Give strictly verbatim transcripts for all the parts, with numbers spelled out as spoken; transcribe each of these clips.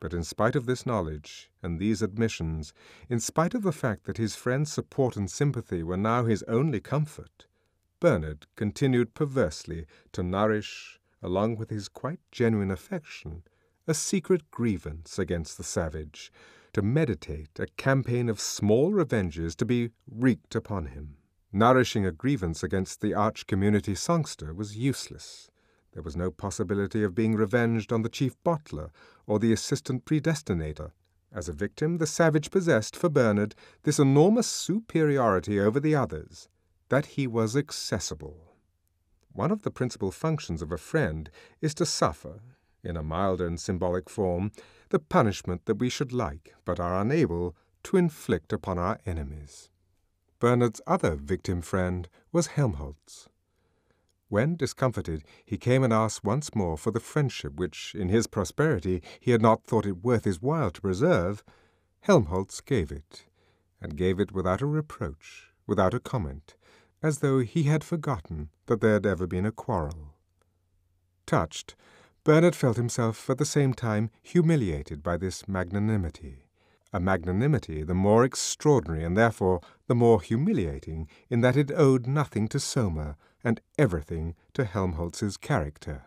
But in spite of this knowledge and these admissions, in spite of the fact that his friend's support and sympathy were now his only comfort, Bernard continued perversely to nourish, along with his quite genuine affection, a secret grievance against the savage, to meditate a campaign of small revenges to be wreaked upon him. Nourishing a grievance against the arch-community songster was useless. There was no possibility of being revenged on the chief bottler or the assistant predestinator. As a victim, the savage possessed, for Bernard, this enormous superiority over the others, that he was accessible. One of the principal functions of a friend is to suffer, in a milder and symbolic form, the punishment that we should like, but are unable, to inflict upon our enemies. Bernard's other victim friend was Helmholtz. When, discomfited, he came and asked once more for the friendship which, in his prosperity, he had not thought it worth his while to preserve, Helmholtz gave it, and gave it without a reproach, without a comment, as though he had forgotten that there had ever been a quarrel. Touched, Bernard felt himself at the same time humiliated by this magnanimity, a magnanimity the more extraordinary and therefore the more humiliating in that it owed nothing to Soma and everything to Helmholtz's character.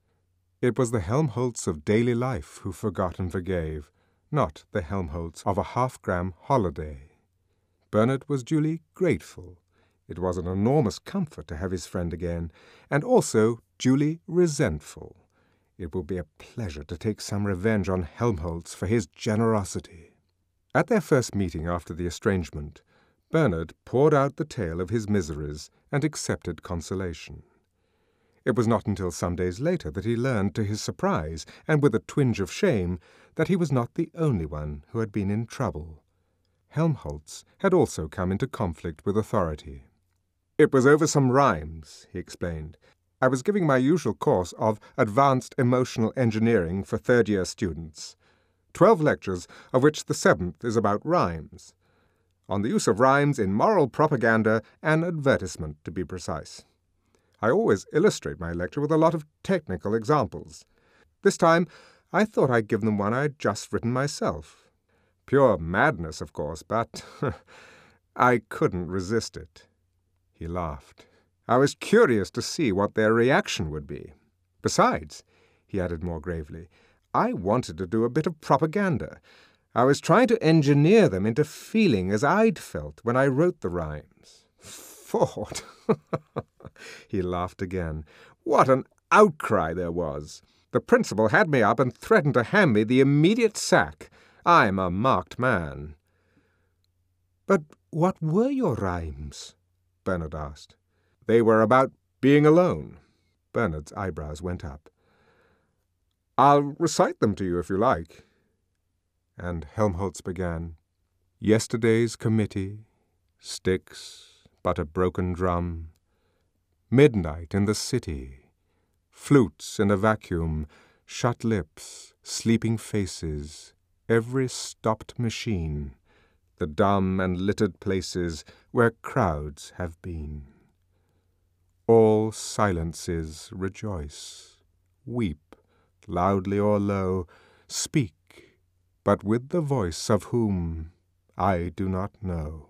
It was the Helmholtz of daily life who forgot and forgave, not the Helmholtz of a half-gram holiday. Bernard was duly grateful. It was an enormous comfort to have his friend again, and also duly resentful. It would be a pleasure to take some revenge on Helmholtz for his generosity. At their first meeting after the estrangement, Bernard poured out the tale of his miseries and accepted consolation. It was not until some days later that he learned, to his surprise, and with a twinge of shame, that he was not the only one who had been in trouble. Helmholtz had also come into conflict with authority. "It was over some rhymes," he explained. "I was giving my usual course of advanced emotional engineering for third-year students. Twelve lectures, of which the seventh is about rhymes. On the use of rhymes in moral propaganda and advertisement, to be precise. I always illustrate my lecture with a lot of technical examples. This time I thought I'd give them one I'd just written myself. Pure madness, of course, but I couldn't resist it." He laughed. "I was curious to see what their reaction would be. Besides," he added more gravely, "I wanted to do a bit of propaganda. I was trying to engineer them into feeling as I'd felt when I wrote the rhymes. Thought!" He laughed again. "What an outcry there was! The principal had me up and threatened to hand me the immediate sack. I'm a marked man." "But what were your rhymes?" Bernard asked. "They were about being alone." Bernard's eyebrows went up. "I'll recite them to you if you like." And Helmholtz began, "Yesterday's committee, sticks, but a broken drum, midnight in the city, flutes in a vacuum, shut lips, sleeping faces, every stopped machine, the dumb and littered places where crowds have been. All silences rejoice, weep, loudly or low, speak, but with the voice of whom I do not know.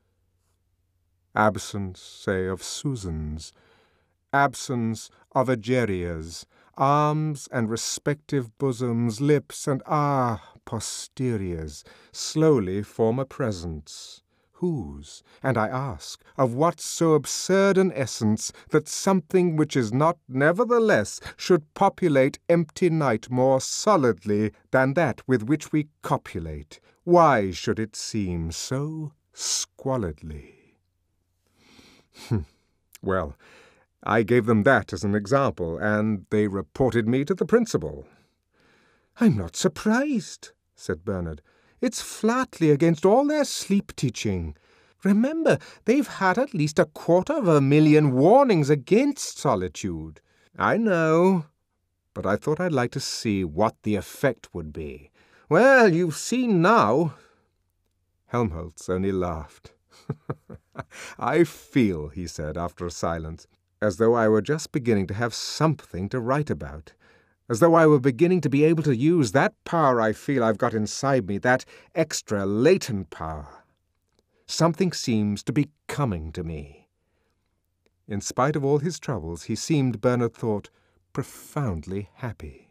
Absence, say, of Susans, absence of Egerias, arms and respective bosoms, lips and, ah, posteriors, slowly form a presence. Whose, and I ask, of what so absurd an essence, that something which is not nevertheless should populate empty night more solidly than that with which we copulate? Why should it seem so squalidly?" Well, I gave them that as an example, and they reported me to the principal. "I'm not surprised," said Bernard. "It's flatly against all their sleep-teaching. Remember, they've had at least a quarter of a million warnings against solitude." "I know, but I thought I'd like to see what the effect would be." "Well, you've seen now." Helmholtz only laughed. "I feel," he said after a silence, "as though I were just beginning to have something to write about. as though I were beginning to be able to use that power I feel I've got inside me, that extra latent power. Something seems to be coming to me. In spite of all his troubles, he seemed, Bernard thought, profoundly happy.